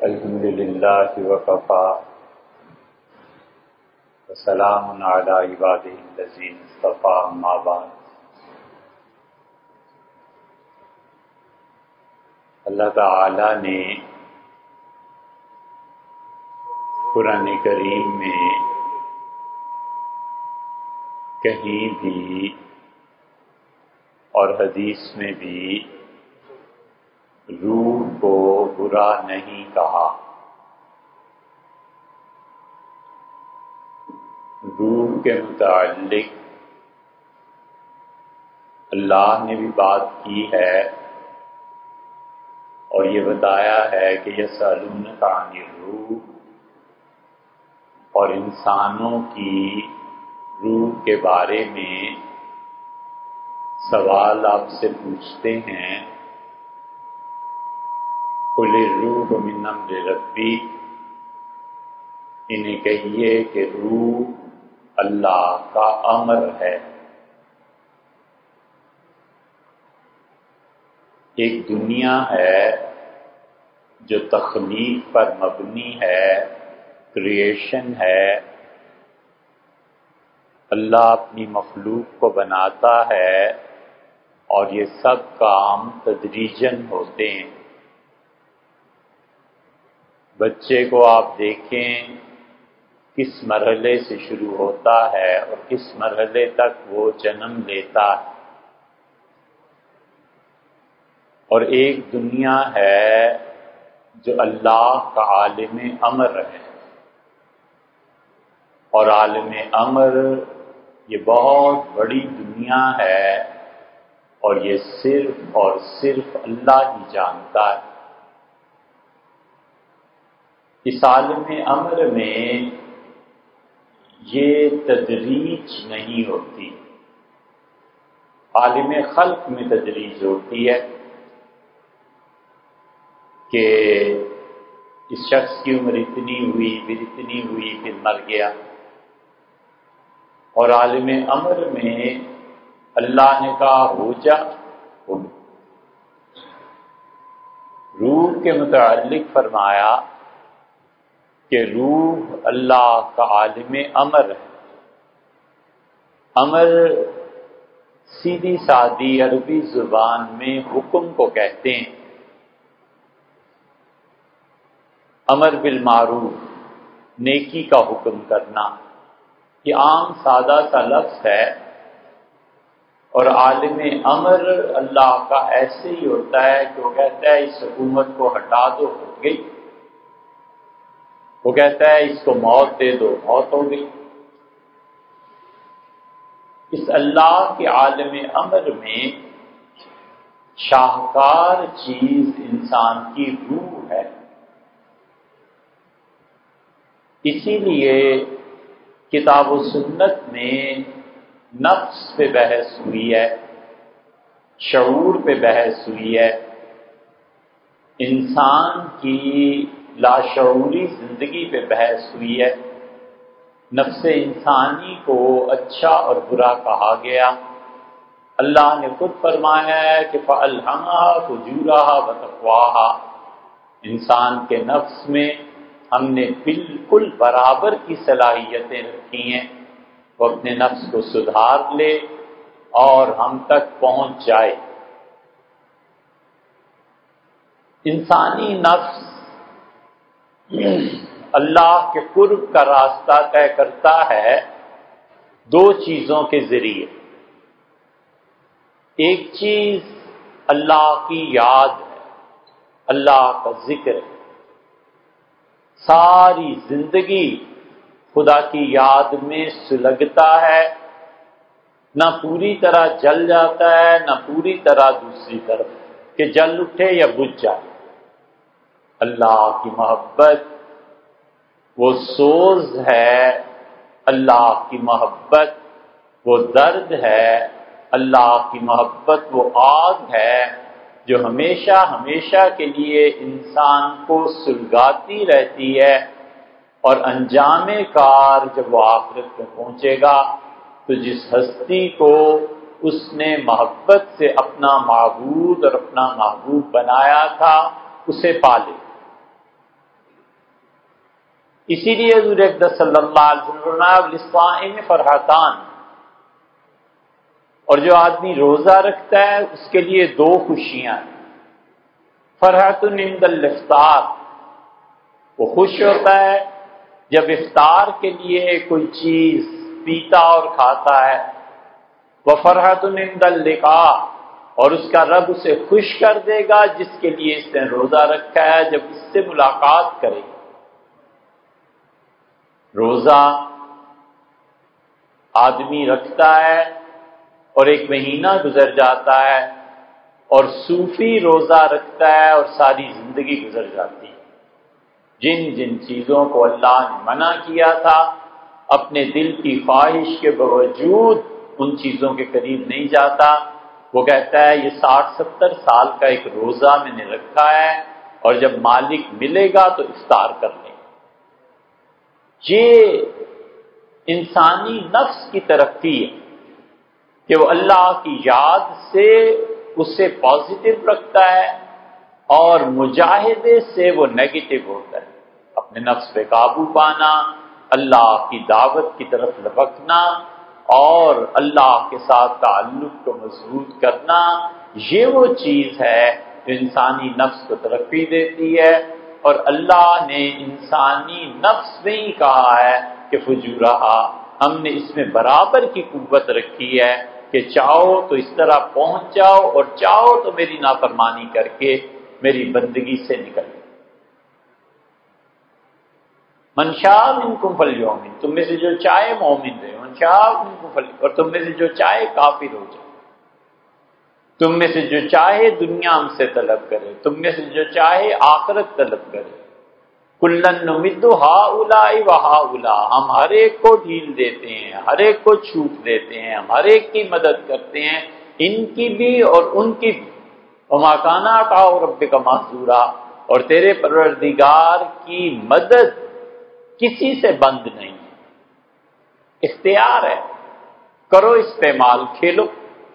الحمد للہ وکفی وسلام علی عبادہ الذین اصطفی اما بعد۔ اللہ تعالی نے قرآن کریم میں کہیں بھی اور حدیث میں بھی روح کو برا نہیں کہا۔ روح کے متعلق اللہ نے بھی بات کی ہے اور یہ بتایا ہے کہ یسألونک عن الروح، اور انسانوں کی روح کے بارے میں سوال آپ سے پوچھتے ہیں۔ قل الروح من امر ربی، انہیں کہیے کہ روح اللہ کا امر ہے۔ ایک دنیا ہے جو تخلیق پر مبنی ہے، کریشن ہے۔ اللہ اپنی مخلوق کو بناتا ہے اور یہ سب کام تدریجاً ہوتے ہیں۔ بچے کو آپ دیکھیں کس مرحلے سے شروع ہوتا ہے اور کس مرحلے تک وہ جنم لیتا ہے، اور ایک دنیا ہے جو اللہ کا عالم امر ہے، اور عالم امر یہ بہت بڑی دنیا ہے اور یہ صرف اور صرف اللہ ہی جانتا ہے۔ اس عالم امر میں یہ تدریج نہیں ہوتی، عالم خلق میں تدریج ہوتی ہے کہ اس شخص کی عمر اتنی ہوئی، پھر اتنی ہوئی، پھر مر گیا، اور عالم امر میں اللہ نے کہا ہو جا، ہو گیا۔ روح کے متعلق فرمایا کہ روح اللہ کا عالم امر ہے۔ امر سیدھی سادی عربی زبان میں حکم کو کہتے ہیں۔ امر بالمعروف، نیکی کا حکم کرنا، یہ عام سادہ سا لفظ ہے، اور عالم امر اللہ کا ایسے ہی ہوتا ہے کہ وہ کہتا ہے اس حکومت کو ہٹا دو، ہو گئی۔ وہ کہتا ہے اس کو موت دے دو، موت ہو گئی۔ اس اللہ کے عالم امر میں شاہکار چیز انسان کی روح ہے۔ اسی لیے کتاب و سنت میں نفس پہ بحث ہوئی ہے، شعور پہ بحث ہوئی ہے، انسان کی لاشعوری زندگی پہ بحث ہوئی ہے۔ نفس انسانی کو اچھا اور برا کہا گیا۔ اللہ نے خود فرمایا ہے کہ فَأَلْهَمَهَا فُجُورَهَا وَتَقْوَاهَا، انسان کے نفس میں ہم نے بالکل برابر کی صلاحیتیں رکھی ہیں، وہ اپنے نفس کو سدھار لے اور ہم تک پہنچ جائے۔ انسانی نفس اللہ کے قرب کا راستہ طے کرتا ہے دو چیزوں کے ذریعے۔ ایک چیز اللہ کی یاد ہے، اللہ کا ذکر ہے۔ ساری زندگی خدا کی یاد میں سلگتا ہے، نہ پوری طرح جل جاتا ہے نہ پوری طرح دوسری طرف کہ جل اٹھے یا بجھ جائے۔ اللہ کی محبت وہ سوز ہے، اللہ کی محبت وہ درد ہے، اللہ کی محبت وہ آگ ہے جو ہمیشہ ہمیشہ کے لیے انسان کو سلگاتی رہتی ہے، اور انجام کار جب وہ آخرت میں پہنچے گا تو جس ہستی کو اس نے محبت سے اپنا معبود اور اپنا محبوب بنایا تھا اسے پالے۔ اسی لیے حضور اقدس صلی اللہ علیہ وسلم فرمایا للصائم فرحتان، اور جو آدمی روزہ رکھتا ہے اس کے لیے دو خوشیاں ہیں۔ فرحت عند الافطار، وہ خوش ہوتا ہے جب افطار کے لیے کوئی چیز پیتا اور کھاتا ہے، وفرحت عند اللقاء، اور اس کا رب اسے خوش کر دے گا جس کے لیے اس نے روزہ رکھا ہے جب اس سے ملاقات کرے گا۔ روزہ آدمی رکھتا ہے اور ایک مہینہ گزر جاتا ہے، اور صوفی روزہ رکھتا ہے اور ساری زندگی گزر جاتی ہے۔ جن جن چیزوں کو اللہ نے منع کیا تھا اپنے دل کی خواہش کے باوجود ان چیزوں کے قریب نہیں جاتا۔ وہ کہتا ہے یہ 60-70 سال کا ایک روزہ میں نے رکھا ہے، اور جب مالک ملے گا تو افطار کر لیں گے۔ یہ انسانی نفس کی ترقی ہے کہ وہ اللہ کی یاد سے اسے پازیٹو رکھتا ہے، اور مجاہدے سے وہ نیگیٹو ہوتا ہے۔ اپنے نفس پہ قابو پانا، اللہ کی دعوت کی طرف لپکنا، اور اللہ کے ساتھ تعلق کو مضبوط کرنا، یہ وہ چیز ہے جو انسانی نفس کو ترقی دیتی ہے۔ اور اللہ نے انسانی نفس میں ہی کہا ہے کہ فجورہا، ہم نے اس میں برابر کی قوت رکھی ہے کہ چاہو تو اس طرح پہنچ جاؤ، اور چاہو تو میری نافرمانی کر کے میری بندگی سے نکل۔ من شاء منکم فلیؤمن، تم میں سے جو چاہے مومن رہے، من شاء منکم فلیؤمن، اور تم میں سے جو چاہے کافر ہو جائے، تم میں سے جو چاہے دنیا ہم سے طلب کرے، تم میں سے جو چاہے آخرت طلب کرے۔ کلن نمد ہؤلاء وہؤلاء، ہم ہر ایک کو ڈھیل دیتے ہیں، ہر ایک کو چھوٹ دیتے ہیں، ہم ہر ایک کی مدد کرتے ہیں، ان کی بھی اور ان کی بھی۔ وما کان عطاء ربک محظورا، اور تیرے پروردگار کی مدد کسی سے بند نہیں ہے، اختیار ہے، کرو استعمال، کھیلو۔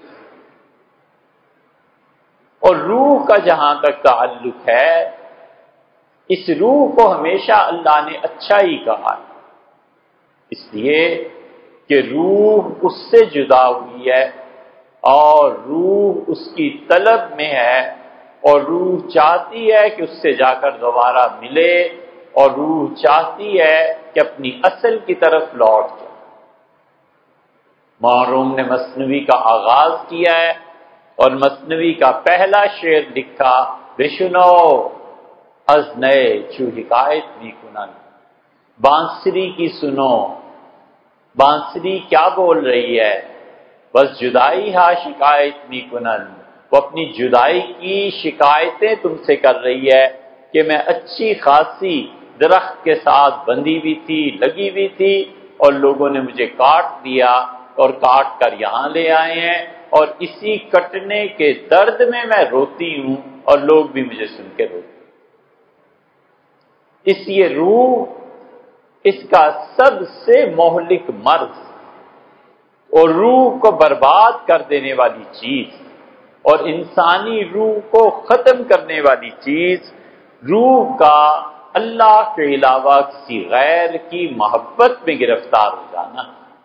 اور روح کا جہاں تک تعلق ہے، اس روح کو ہمیشہ اللہ نے اچھا ہی کہا ہے، اس لیے کہ روح اس سے جدا ہوئی ہے، اور روح اس کی طلب میں ہے، اور روح چاہتی ہے کہ اس سے جا کر دوبارہ ملے، اور روح چاہتی ہے کہ اپنی اصل کی طرف لوٹ جائے۔ محروم نے مثنوی کا آغاز کیا ہے، اور مثنوی کا پہلا شعر لکھا، بشنو از نئے چو حکایت می کنن، بانسری کی سنو، بانسری کیا بول رہی ہے، بس جدائی ہا شکایت می کنن، وہ اپنی جدائی کی شکایتیں تم سے کر رہی ہے کہ میں اچھی خاصی درخت کے ساتھ بندھی بھی تھی، لگی بھی تھی، اور لوگوں نے مجھے کاٹ دیا اور کاٹ کر یہاں لے آئے ہیں، اور اسی کٹنے کے درد میں میں روتی ہوں، اور لوگ بھی مجھے سن کے روتے۔ اس یہ روح اس کا سب سے مہلک مرض اور روح کو برباد کر دینے والی چیز، اور انسانی روح کو ختم کرنے والی چیز، روح کا اللہ کے علاوہ کسی غیر کی محبت میں گرفتار ہو جانا۔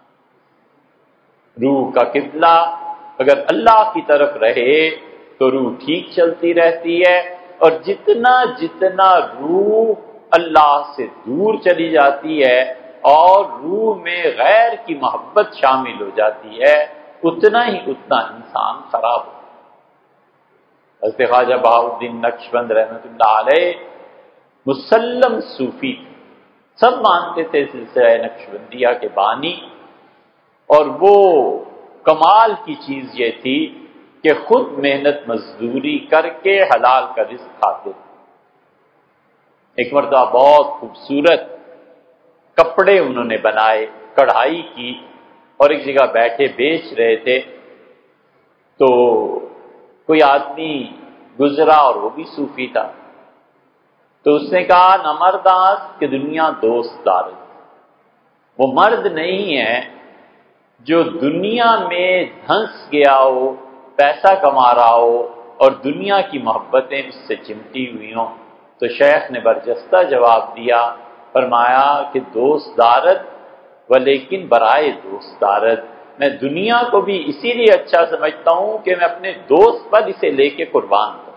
روح کا قبلہ اگر اللہ کی طرف رہے تو روح ٹھیک چلتی رہتی ہے، اور جتنا جتنا روح اللہ سے دور چلی جاتی ہے اور روح میں غیر کی محبت شامل ہو جاتی ہے، اتنا ہی اتنا انسان خراب ہو۔ حضرت خواجہ بہاؤالدین نقشبند رحمۃ اللہ علیہ مسلم صوفی تھے، سب مانتے تھے سلسلہ نقشبندیہ کے بانی، اور وہ کمال کی چیز یہ تھی کہ خود محنت مزدوری کر کے حلال کا رزق کھاتے تھے۔ ایک مرتبہ بہت خوبصورت کپڑے انہوں نے بنائے، کڑھائی کی، اور ایک جگہ بیٹھے بیچ رہے تھے، تو کوئی آدمی گزرا اور وہ بھی صوفی تھا، تو اس نے کہا نہ مرداس کہ دنیا دوست دار، وہ مرد نہیں ہے جو دنیا میں دھنس گیا ہو، پیسہ کما رہا ہو، اور دنیا کی محبتیں اس سے چمٹی ہوئی ہوں۔ تو شیخ نے برجستہ جواب دیا فرمایا کہ دوست دارت ولیکن برائے دوست دارت، میں دنیا کو بھی اسی لیے اچھا سمجھتا ہوں کہ میں اپنے دوست پر اسے لے کے قربان کروں۔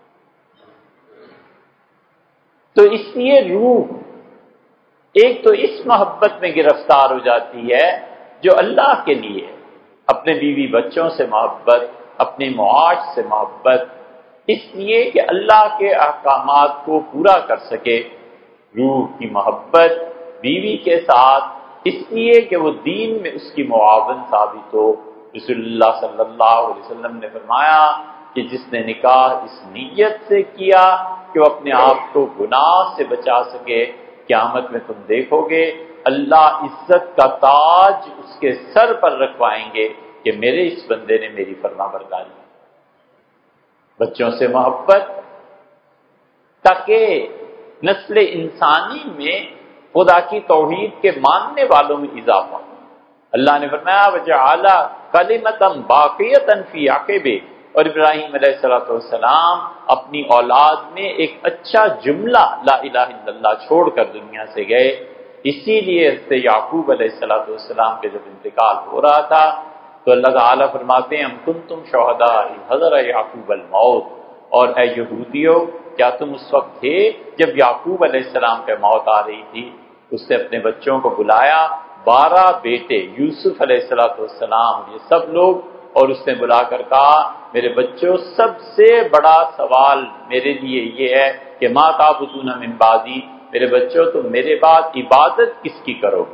تو اس لیے روح ایک تو اس محبت میں گرفتار ہو جاتی ہے جو اللہ کے لیے، اپنے بیوی بچوں سے محبت، اپنے معاش سے محبت، اس لیے کہ اللہ کے احکامات کو پورا کر سکے۔ روح کی محبت بیوی کے ساتھ اس لیے کہ وہ دین میں اس کی معاون ثابت ہو۔ رسول اللہ صلی اللہ علیہ وسلم نے فرمایا کہ جس نے نکاح اس نیت سے کیا کہ وہ اپنے آپ کو گناہ سے بچا سکے، قیامت میں تم دیکھو گے اللہ عزت کا تاج اس کے سر پر رکھوائیں گے کہ میرے اس بندے نے میری فرما برداری۔ بچوں سے محبت تاکہ نسل انسانی میں خدا کی توحید کے ماننے والوں میں اضافہ ہو۔ اللہ نے فرمایا وَجَعَلَ كَلِمَةً بَاقِيَةً فِي عَقِبِهِ، اور ابراہیم علیہ السلام اپنی اولاد میں ایک اچھا جملہ لا الہ الا اللہ چھوڑ کر دنیا سے گئے۔ اسی لیے حضرت یعقوب علیہ السلام کے جب انتقال ہو رہا تھا تو اللہ تعالیٰ فرماتے ہیں ام کنتم شہداء اذ حضر یعقوب الموت، اور اے یہودیو کیا تم اس وقت تھے جب یعقوب علیہ السلام پہ موت آ رہی تھی؟ اس نے اپنے بچوں کو بلایا، 12 بیٹے یوسف علیہ السلام یہ سب لوگ، اور اس نے بلا کر کہا میرے بچوں سب سے بڑا سوال میرے لیے یہ ہے کہ ما تعبدون من بعدی، میرے بچوں تم میرے بعد عبادت کس کی کرو؟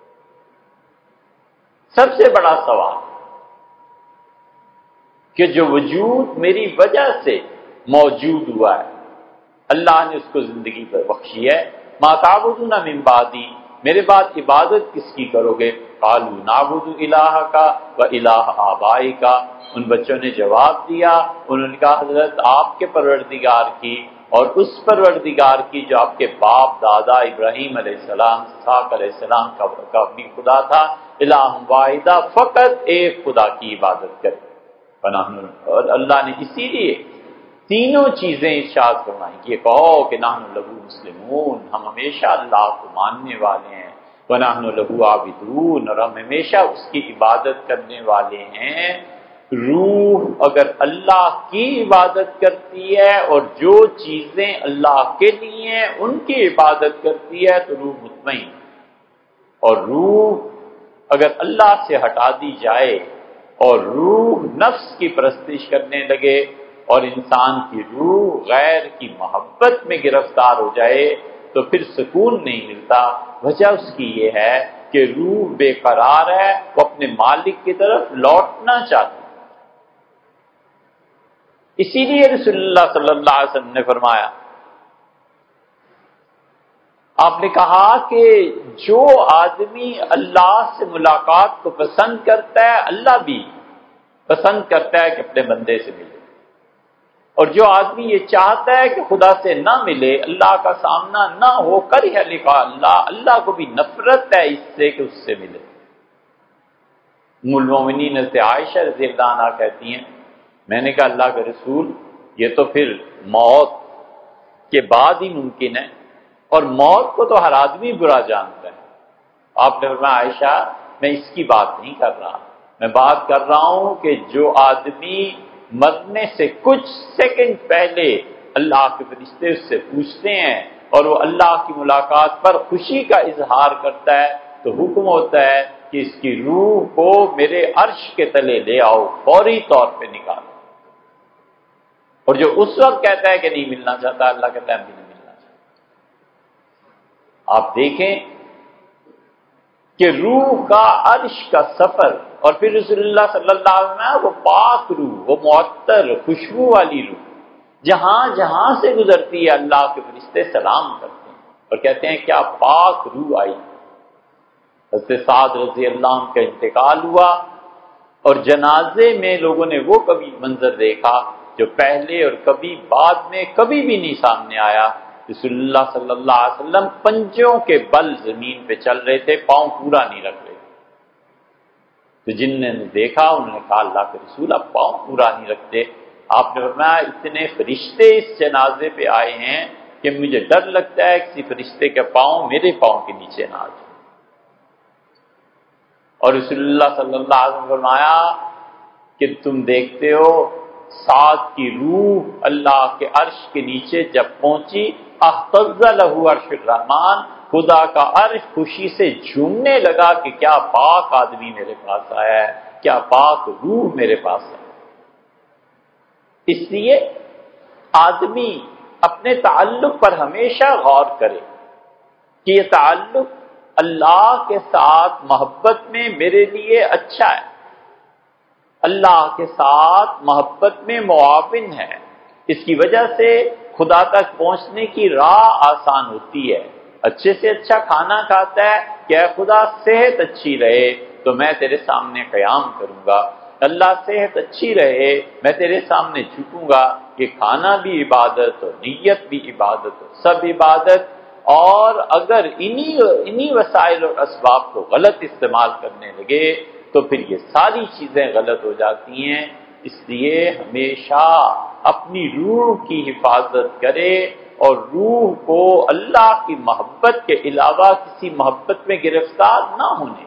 سب سے بڑا سوال کہ جو وجود میری وجہ سے موجود ہوا ہے، اللہ نے اس کو زندگی پر بخشی ہے، ما تعبدون من بعدی، میرے بعد عبادت کس کی کرو گے؟ قالوا نعبد الہک و الہ آبائک، ان بچوں نے جواب دیا، انہوں نے کہا حضرت آپ کے پروردگار کی اور اس پروردگار کی جو آپ کے باپ دادا ابراہیم علیہ السلام، اسحاق علیہ السلام کا بھی خدا تھا، الہ واحدہ، فقط ایک خدا کی عبادت کرے۔ اور اللہ نے اسی لیے تینوں چیزیں ارشاد فرمائیں کہ یہ کہو کہ نحن لہو مسلمون، ہم ہمیشہ اللہ کو ماننے والے ہیں، وَنَحْنُ لَهُ عَابِدُونَ، اور ہم ہمیشہ اس کی عبادت کرنے والے ہیں۔ روح اگر اللہ کی عبادت کرتی ہے اور جو چیزیں اللہ کے لیے ہیں ان کی عبادت کرتی ہے تو روح مطمئن، اور روح اگر اللہ سے ہٹا دی جائے اور روح نفس کی پرستش کرنے لگے اور انسان کی روح غیر کی محبت میں گرفتار ہو جائے تو پھر سکون نہیں ملتا۔ وجہ اس کی یہ ہے کہ روح بے قرار ہے، وہ اپنے مالک کی طرف لوٹنا چاہتی ہے۔ اسی لیے رسول اللہ صلی اللہ علیہ وسلم نے فرمایا، آپ نے کہا کہ جو آدمی اللہ سے ملاقات کو پسند کرتا ہے اللہ بھی پسند کرتا ہے کہ اپنے بندے سے ملے، اور جو آدمی یہ چاہتا ہے کہ خدا سے نہ ملے، اللہ کا سامنا نہ ہو، کرہ لقاء اللہ، اللہ کو بھی نفرت ہے اس سے کہ اس سے ملے۔ ام المومنین حضرت عائشہ رضی اللہ عنہا کہتی ہیں میں نے کہا اللہ کے رسول یہ تو پھر موت کے بعد ہی ممکن ہے، اور موت کو تو ہر آدمی برا جانتا ہے۔ آپ نے فرمایا عائشہ میں اس کی بات نہیں کر رہا، میں بات کر رہا ہوں کہ جو آدمی مرنے سے کچھ سیکنڈ پہلے اللہ کے فرشتے اس سے پوچھتے ہیں اور وہ اللہ کی ملاقات پر خوشی کا اظہار کرتا ہے تو حکم ہوتا ہے کہ اس کی روح کو میرے عرش کے تلے لے آؤ، فوری طور پہ نکالو۔ اور جو اس وقت کہتا ہے کہ نہیں ملنا چاہتا، اللہ کہتا ہے بھی نہیں ملنا چاہتا۔ آپ دیکھیں کہ روح کا عرش کا سفر، اور پھر رسول اللہ صلی اللہ علیہ وسلم وہ پاک روح، وہ معطر خوشبو والی روح جہاں جہاں سے گزرتی ہے اللہ کے فرشتے سلام کرتے ہیں اور کہتے ہیں کیا پاک روح آئی۔ حضرت سعد رضی اللہ عنہ کا انتقال ہوا اور جنازے میں لوگوں نے وہ کبھی منظر دیکھا جو پہلے اور کبھی بعد میں کبھی بھی نہیں سامنے آیا۔ رسول اللہ صلی اللہ علیہ وسلم پنجوں کے بل زمین پہ چل رہے تھے، پاؤں پورا نہیں رکھ رہے تھے۔ تو جن نے دیکھا انہوں نے کہا اللہ کے رسول آپ پاؤں پورا نہیں رکھتے۔ آپ نے فرمایا اتنے فرشتے اس جنازے پہ آئے ہیں کہ مجھے ڈر لگتا ہے کسی فرشتے کے پاؤں میرے پاؤں کے نیچے نہ آ جائے۔ اور رسول اللہ صلی اللہ علیہ وسلم فرمایا کہ تم دیکھتے ہو سعد کی روح اللہ کے عرش کے نیچے جب پہنچی، اہتز لہ عرش الرحمن، خدا کا عرش خوشی سے جھومنے لگا کہ کیا پاک آدمی میرے پاس آیا ہے، کیا پاک روح میرے پاس ہے۔ اس لیے آدمی اپنے تعلق پر ہمیشہ غور کرے کہ یہ تعلق اللہ کے ساتھ محبت میں میرے لیے اچھا ہے، اللہ کے ساتھ محبت میں معاون ہے، اس کی وجہ سے خدا تک پہنچنے کی راہ آسان ہوتی ہے۔ اچھے سے اچھا کھانا کھاتا ہے کہ اے خدا صحت اچھی رہے تو میں تیرے سامنے قیام کروں گا، اللہ صحت اچھی رہے میں تیرے سامنے جھکوں گا۔ یہ کھانا بھی عبادت اور نیت بھی عبادت اور سب عبادت، اور اگر انہی وسائل اور اسباب کو غلط استعمال کرنے لگے تو پھر یہ ساری چیزیں غلط ہو جاتی ہیں۔ اس لیے ہمیشہ اپنی روح کی حفاظت کرے اور روح کو اللہ کی محبت کے علاوہ کسی محبت میں گرفتار نہ ہونے،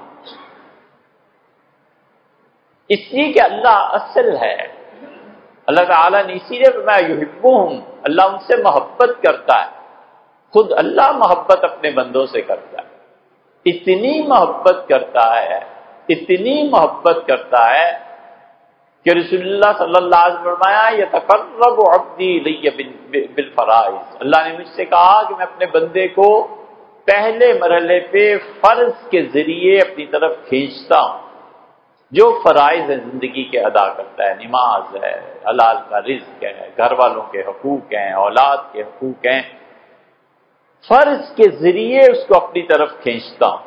اس لیے کہ اللہ اصل ہے۔ اللہ تعالیٰ نے اسی لیے فرمایا یحبہم، اللہ ان سے محبت کرتا ہے، خود اللہ محبت اپنے بندوں سے کرتا ہے، اتنی محبت کرتا ہے، اتنی محبت کرتا ہے کہ رسول اللہ صلی اللہ علیہ وسلم فرمایا یتقرب عبدی الی بالفرائض، اللہ نے مجھ سے کہا کہ میں اپنے بندے کو پہلے مرحلے پہ فرض کے ذریعے اپنی طرف کھینچتا ہوں، جو فرائض زندگی کے ادا کرتا ہے، نماز ہے، حلال کا رزق ہے، گھر والوں کے حقوق ہیں، اولاد کے حقوق ہیں، فرض کے ذریعے اس کو اپنی طرف کھینچتا ہوں،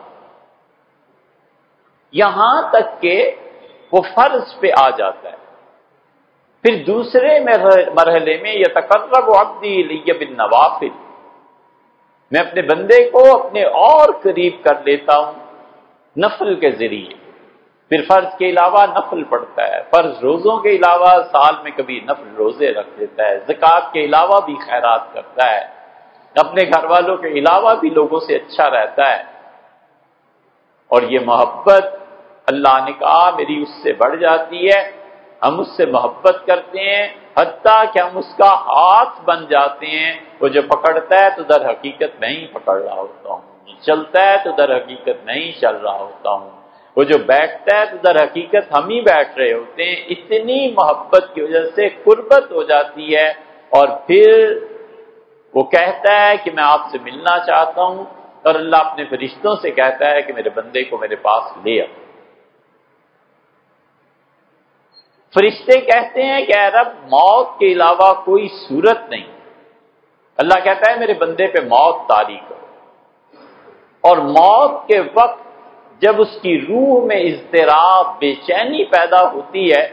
یہاں تک کہ وہ فرض پہ آ جاتا ہے۔ پھر دوسرے مرحلے میں یتقرب عبدی الی بالنوافل، میں اپنے بندے کو اپنے اور قریب کر لیتا ہوں نفل کے ذریعے، پھر فرض کے علاوہ نفل پڑھتا ہے، فرض روزوں کے علاوہ سال میں کبھی نفل روزے رکھ دیتا ہے، زکوٰۃ کے علاوہ بھی خیرات کرتا ہے، اپنے گھر والوں کے علاوہ بھی لوگوں سے اچھا رہتا ہے۔ اور یہ محبت اللہ نے کہا میری اس سے بڑھ جاتی ہے، ہم اس سے محبت کرتے ہیں حتیٰ کہ ہم اس کا ہاتھ بن جاتے ہیں، وہ جو پکڑتا ہے تو در حقیقت میں ہی پکڑ رہا ہوتا ہوں، جو چلتا ہے تو در حقیقت میں ہی چل رہا ہوتا ہوں، وہ جو بیٹھتا ہے تو در حقیقت ہم ہی بیٹھ رہے ہوتے ہیں۔ اتنی محبت کی وجہ سے قربت ہو جاتی ہے، اور پھر وہ کہتا ہے کہ میں آپ سے ملنا چاہتا ہوں، اور اللہ اپنے فرشتوں سے کہتا ہے کہ میرے بندے کو میرے پاس لے آؤ۔ فرشتے کہتے ہیں کہ اے رب موت کے علاوہ کوئی صورت نہیں، اللہ کہتا ہے میرے بندے پہ موت طاری کرو، اور موت کے وقت جب اس کی روح میں اضطراب بے چینی پیدا ہوتی ہے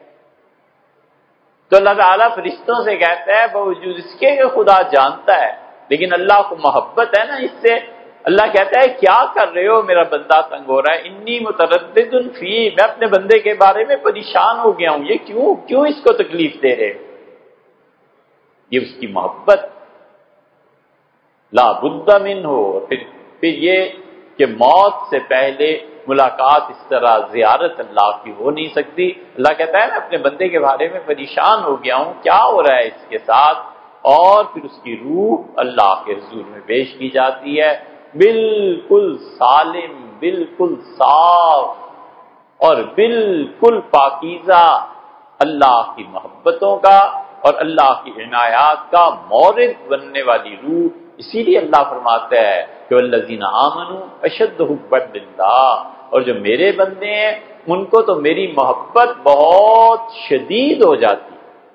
تو اللہ تعالیٰ فرشتوں سے کہتا ہے باوجود اس کے کہ خدا جانتا ہے لیکن اللہ کو محبت ہے نا اس سے، اللہ کہتا ہے کیا کر رہے ہو، میرا بندہ تنگ ہو رہا ہے، انی متردد فی، میں اپنے بندے کے بارے میں پریشان ہو گیا ہوں، یہ کیوں اس کو تکلیف دے رہے ہو؟ یہ اس کی محبت لا بد من ہو۔ پھر یہ کہ موت سے پہلے ملاقات اس طرح زیارت اللہ کی ہو نہیں سکتی، اللہ کہتا ہے میں اپنے بندے کے بارے میں پریشان ہو گیا ہوں، کیا ہو رہا ہے اس کے ساتھ، اور پھر اس کی روح اللہ کے حضور میں پیش کی جاتی ہے، بالکل سالم، بالکل صاف اور بالکل پاکیزہ اللہ کی محبتوں کا اور اللہ کی عنایات کا مورد بننے والی روح۔ اسی لیے اللہ فرماتا ہے کہ والذین آمنوا اشد حبا للہ، اور جو میرے بندے ہیں ان کو تو میری محبت بہت شدید ہو جاتی ہے۔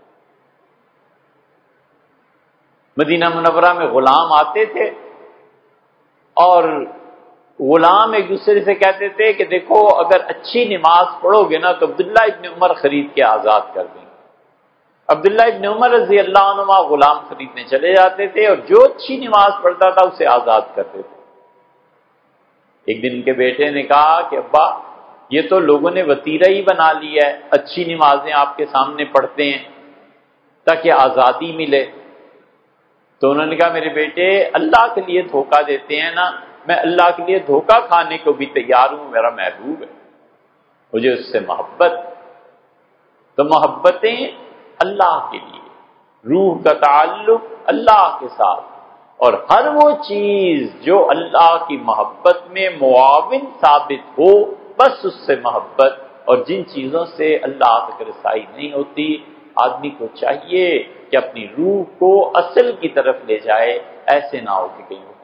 مدینہ منورہ میں غلام آتے تھے اور غلام ایک دوسرے سے کہتے تھے کہ دیکھو اگر اچھی نماز پڑھو گے نا تو عبداللہ ابن عمر خرید کے آزاد کر دیں گے۔ عبداللہ ابن عمر رضی اللہ عنہما غلام خریدنے چلے جاتے تھے اور جو اچھی نماز پڑھتا تھا اسے آزاد کرتے تھے۔ ایک دن ان کے بیٹے نے کہا کہ ابا یہ تو لوگوں نے وتیرہ ہی بنا لی ہے، اچھی نمازیں آپ کے سامنے پڑھتے ہیں تاکہ آزادی ملے۔ تو انہوں نے کہا میرے بیٹے اللہ کے لیے دھوکہ دیتے ہیں نا، میں اللہ کے لیے دھوکہ کھانے کو بھی تیار ہوں، میرا محبوب ہے، مجھے اس سے محبت۔ تو محبتیں اللہ کے لیے، روح کا تعلق اللہ کے ساتھ، اور ہر وہ چیز جو اللہ کی محبت میں معاون ثابت ہو بس اس سے محبت۔ اور جن چیزوں سے اللہ تک رسائی نہیں ہوتی، آدمی کو چاہیے کہ اپنی روح کو اصل کی طرف لے جائے، ایسے نہ ہو کہ کہیں